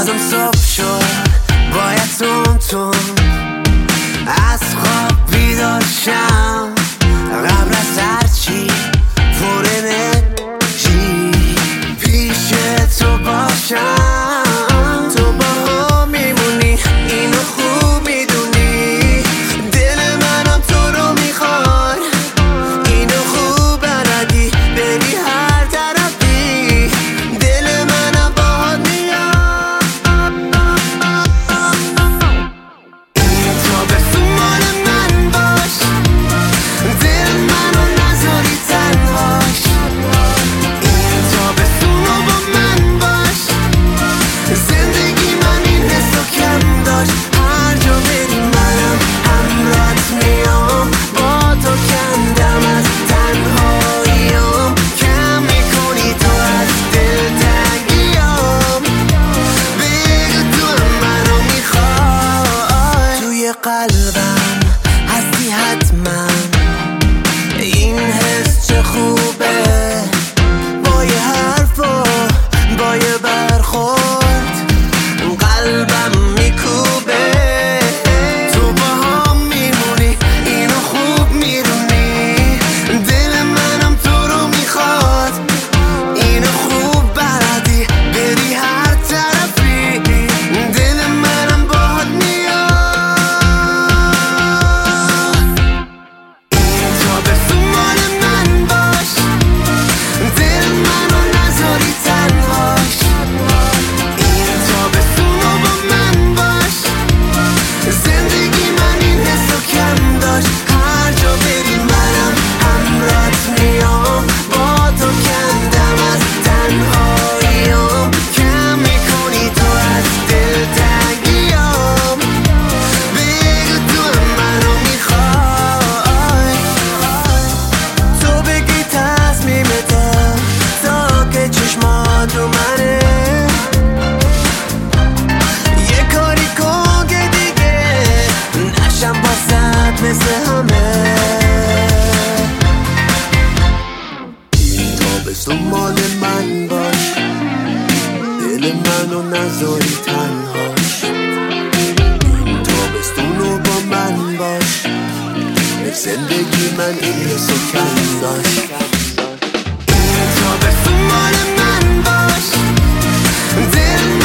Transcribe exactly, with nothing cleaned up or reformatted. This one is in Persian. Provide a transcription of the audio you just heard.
بازم صبح شد، باید تون تون از خواب بیدار شم، قبل از هرچی پر انرژی پیش تو باشم. تو با هم میمونی، اینو خوب میدونی، دل منم تو رو میخواد، اینو خوب بلدی، بری هر طرفی، دل منم باهات میاد. این تابستون مال من باش، دل منو نذاری تنهاش، این تابستون رو با من باش، زندگی من این حسو کم داشت. هر جا بری منم همراهت میام، با تو کندم از تنهاییام، کم میکنی تو از دلتنگیام، بگو تو هم منو میخوای. توی قلبم هستی حتما، این حس چه خوبه، با یه حرف و با یه برخورد قلبم میکوبه. تو با هم میمونی، اینو خوب میدونی، دل منم تو رو میخواد، اینو خوب بلدی، بری هر طرفی، دل منم باهات میاد. این تابستون مال من باش، دل منو نذاری تنهاش، این تابستون رو با من باش، زندگی من این حسو کم داشت. هر جا بری منم همراهت میام، با تو کندم از تنهاییام، کم میکنی تو از دلتنگیام، بگو تو هم منو میخوای. تو بگی تصمیمتم تا که چشمات رو منه، یه کاری کن که دیگه نشم بازت مثل همه. این تابستون مال من باش، دل منو نذاری تنهاش، این تابستون رو با من باش، زندگی من این حسو کم داشت. این تابستون مال من باش، دل